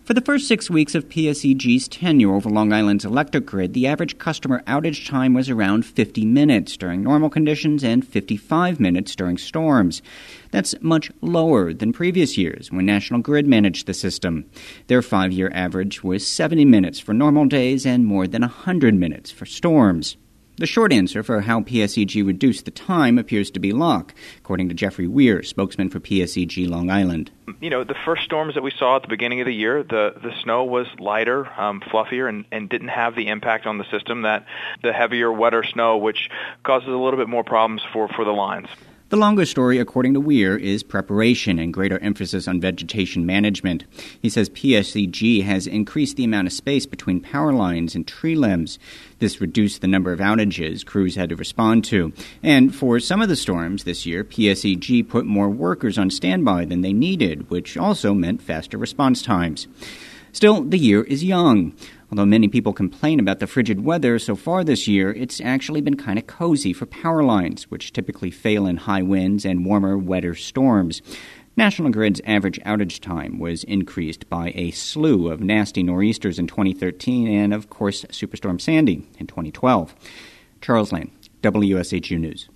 For the first 6 weeks of PSEG's tenure over Long Island's electric grid, the average customer outage time was around 50 minutes during normal conditions and 55 minutes during storms. That's much lower than previous years when National Grid managed the system. Their 5-year average was 70 minutes for normal days and more than 100 minutes for storms. The short answer for how PSEG reduced the time appears to be luck, according to Jeffrey Weir, spokesman for PSEG Long Island. The first storms that we saw at the beginning of the year, the snow was lighter, fluffier, and didn't have the impact on the system that the heavier, wetter snow, which causes a little bit more problems for the lines. The longer story, according to Weir, is preparation and greater emphasis on vegetation management. He says PSEG has increased the amount of space between power lines and tree limbs. This reduced the number of outages crews had to respond to. And for some of the storms this year, PSEG put more workers on standby than they needed, which also meant faster response times. Still, the year is young. Although many people complain about the frigid weather so far this year, it's actually been kind of cozy for power lines, which typically fail in high winds and warmer, wetter storms. National Grid's average outage time was increased by a slew of nasty nor'easters in 2013 and, of course, Superstorm Sandy in 2012. Charles Lane, WSHU News.